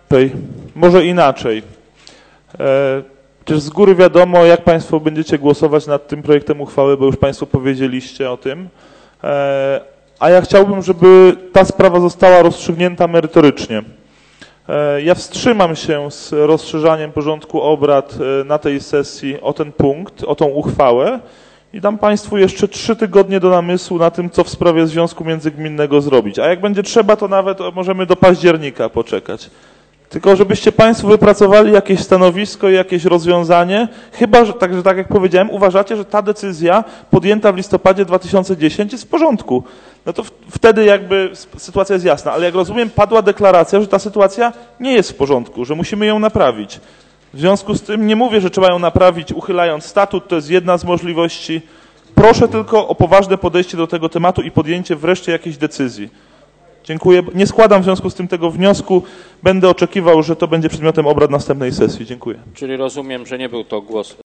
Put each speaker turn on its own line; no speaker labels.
Może inaczej. Przecież z góry wiadomo, jak Państwo będziecie głosować nad tym projektem uchwały, bo już Państwo powiedzieliście o tym. A ja chciałbym, żeby ta sprawa została rozstrzygnięta merytorycznie. Ja wstrzymam się z rozszerzaniem porządku obrad na tej sesji o ten punkt, o tą uchwałę i dam Państwu jeszcze 3 tygodnie do namysłu na tym, co w sprawie związku międzygminnego zrobić. A jak będzie trzeba, to nawet możemy do października poczekać. Tylko żebyście Państwo wypracowali jakieś stanowisko i jakieś rozwiązanie, chyba, że tak jak powiedziałem, uważacie, że ta decyzja podjęta w listopadzie 2010 jest w porządku. No to wtedy jakby sytuacja jest jasna, ale jak rozumiem, padła deklaracja, że ta sytuacja nie jest w porządku, że musimy ją naprawić. W związku z tym nie mówię, że trzeba ją naprawić uchylając statut, to jest jedna z możliwości. Proszę tylko o poważne podejście do tego tematu i podjęcie wreszcie jakiejś decyzji. Dziękuję. Nie składam w związku z tym tego wniosku. Będę oczekiwał, że to będzie przedmiotem obrad następnej sesji. Dziękuję.
Czyli rozumiem, że nie był to głos